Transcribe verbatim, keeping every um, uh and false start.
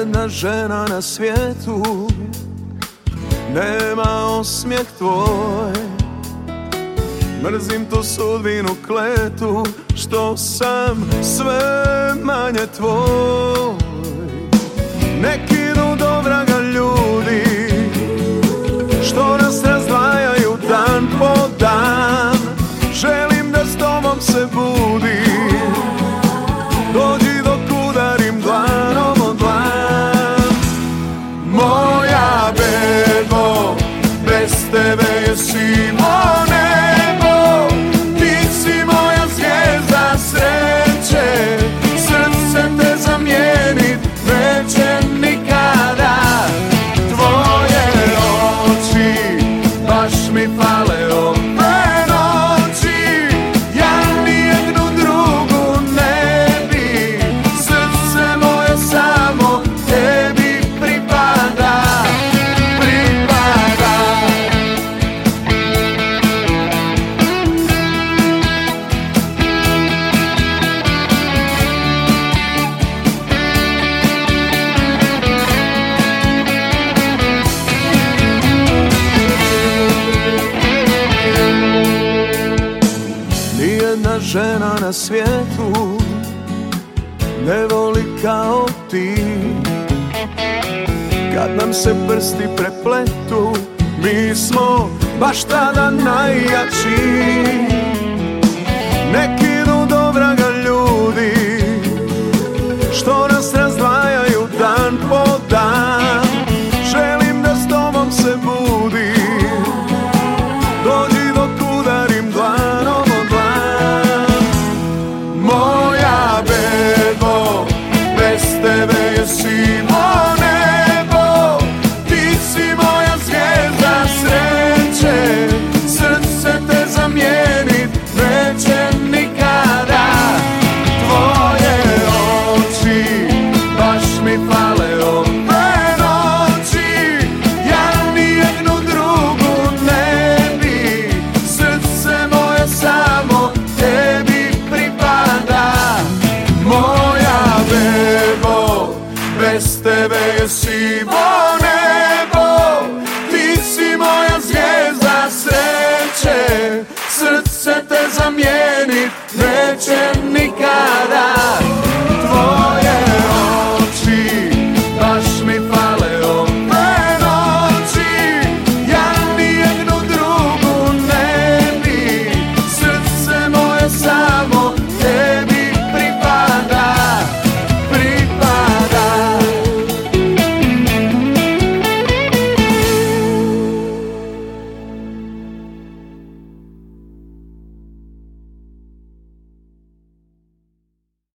Nijedna žena na svijetu nema osmijeh tvoj. Mrzim tu sudbinu kletu što sam sve manje tvoj. Nek idu do vraga ljudi što nas razdvajaju dan po dan. Želim da s tobom se budim, dođi dok udarim dlanom o dlan. Moja bebo, bez tebe je sivo nebo. Ti si moja zvijezda sreće, srce te zamijenit neće nikada. Tvoje oči baš mi fale ove noći, ja nijednu drugu ne bi. Srce moje samo tebi pripada, pripada. Nijedna žena na svijetu ne voli kao ti. Kad nam se prsti prepletu, mi smo baš tada najjači. Nek idu do vraga ljudi što nas razdvajaju dan po dan. Želim da s tobom se budim, dođi dok udarim dlanom o dlan. Moja bebo, bez tebe je sivo nebo. Ti si moja zvijezda sreće, srce te zamijenit neće nikada. Tvoje oči baš mi fale ove noći, ja nijednu drugu ne bi. Srce moje samo tebi pripada. Moja bebo, bez tebe je sivo nebo. Ti si moja zvijezda sreće, srce te zamijenit neće nikada.